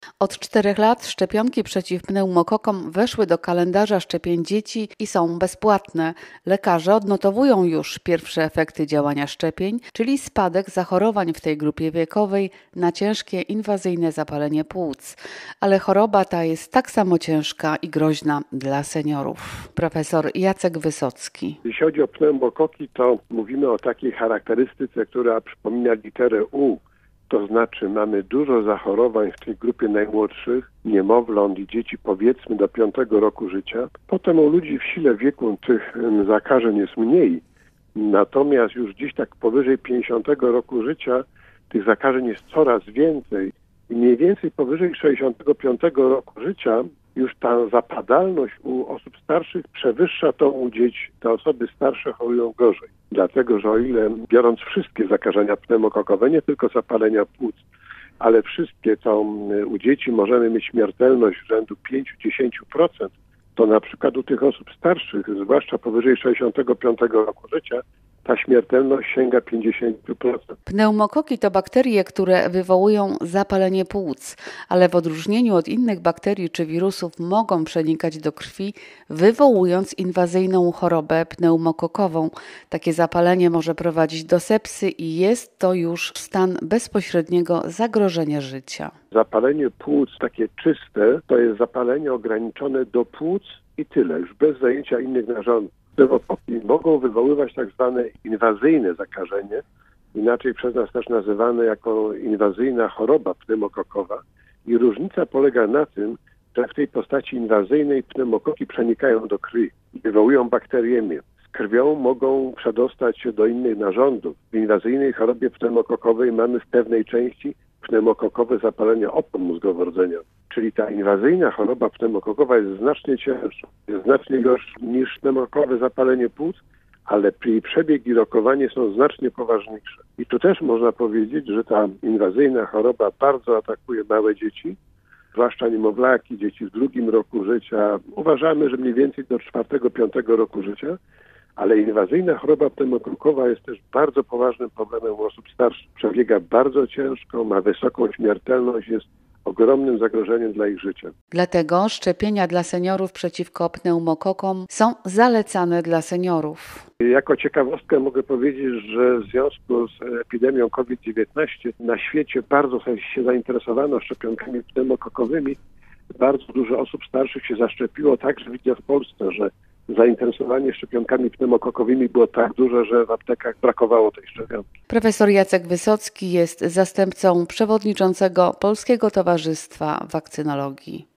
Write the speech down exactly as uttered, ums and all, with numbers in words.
Od czterech lat szczepionki przeciw pneumokokom weszły do kalendarza szczepień dzieci i są bezpłatne. Lekarze odnotowują już pierwsze efekty działania szczepień, czyli spadek zachorowań w tej grupie wiekowej na ciężkie inwazyjne zapalenie płuc. Ale choroba ta jest tak samo ciężka i groźna dla seniorów. Profesor Jacek Wysocki. Jeśli chodzi o pneumokoki, to mówimy o takiej charakterystyce, która przypomina literę U. To znaczy mamy dużo zachorowań w tej grupie najmłodszych, niemowląt i dzieci powiedzmy do piątego roku życia. Potem u ludzi w sile wieku tych zakażeń jest mniej. Natomiast już gdzieś tak powyżej pięćdziesiątego roku życia tych zakażeń jest coraz więcej. I mniej więcej powyżej sześćdziesiątego piątego roku życia już ta zapadalność u osób starszych przewyższa tą u dzieci. Te osoby starsze chorują gorzej. Dlatego, że o ile biorąc wszystkie zakażenia pneumokokowe, nie tylko zapalenia płuc, ale wszystkie, to u dzieci możemy mieć śmiertelność rzędu pięć do dziesięciu procent, to na przykład u tych osób starszych, zwłaszcza powyżej sześćdziesiątego piątego roku życia, ta śmiertelność sięga pięćdziesiąt procent. Pneumokoki to bakterie, które wywołują zapalenie płuc, ale w odróżnieniu od innych bakterii czy wirusów mogą przenikać do krwi, wywołując inwazyjną chorobę pneumokokową. Takie zapalenie może prowadzić do sepsy i jest to już stan bezpośredniego zagrożenia życia. Zapalenie płuc takie czyste to jest zapalenie ograniczone do płuc i tyle, już bez zajęcia innych narządów. Pneumokoki mogą wywoływać tak zwane inwazyjne zakażenie, inaczej przez nas też nazywane jako inwazyjna choroba pneumokokowa. I różnica polega na tym, że w tej postaci inwazyjnej pneumokoki przenikają do krwi i wywołują bakteriemię. Z krwią mogą przedostać się do innych narządów. W inwazyjnej chorobie pneumokokowej mamy w pewnej części pneumokokowe zapalenie opon mózgowo-rdzeniowych. Czyli ta inwazyjna choroba pneumokokowa jest znacznie cięższa, jest znacznie gorsza niż pneumokokowe zapalenie płuc, ale jej przebieg i rokowanie są znacznie poważniejsze. I tu też można powiedzieć, że ta inwazyjna choroba bardzo atakuje małe dzieci, zwłaszcza niemowlaki, dzieci w drugim roku życia. Uważamy, że mniej więcej do czwartego, piątego roku życia, ale inwazyjna choroba pneumokokowa jest też bardzo poważnym problemem u osób starszych. Przebiega bardzo ciężko, ma wysoką śmiertelność, jest ogromnym zagrożeniem dla ich życia. Dlatego szczepienia dla seniorów przeciwko pneumokokom są zalecane dla seniorów. Jako ciekawostkę mogę powiedzieć, że w związku z epidemią COVID dziewiętnaście na świecie bardzo się zainteresowano szczepionkami pneumokokowymi. Bardzo dużo osób starszych się zaszczepiło, także widzę w Polsce, że zainteresowanie szczepionkami pneumokokowymi było tak duże, że w aptekach brakowało tej szczepionki. Profesor Jacek Wysocki jest zastępcą przewodniczącego Polskiego Towarzystwa Wakcynologii.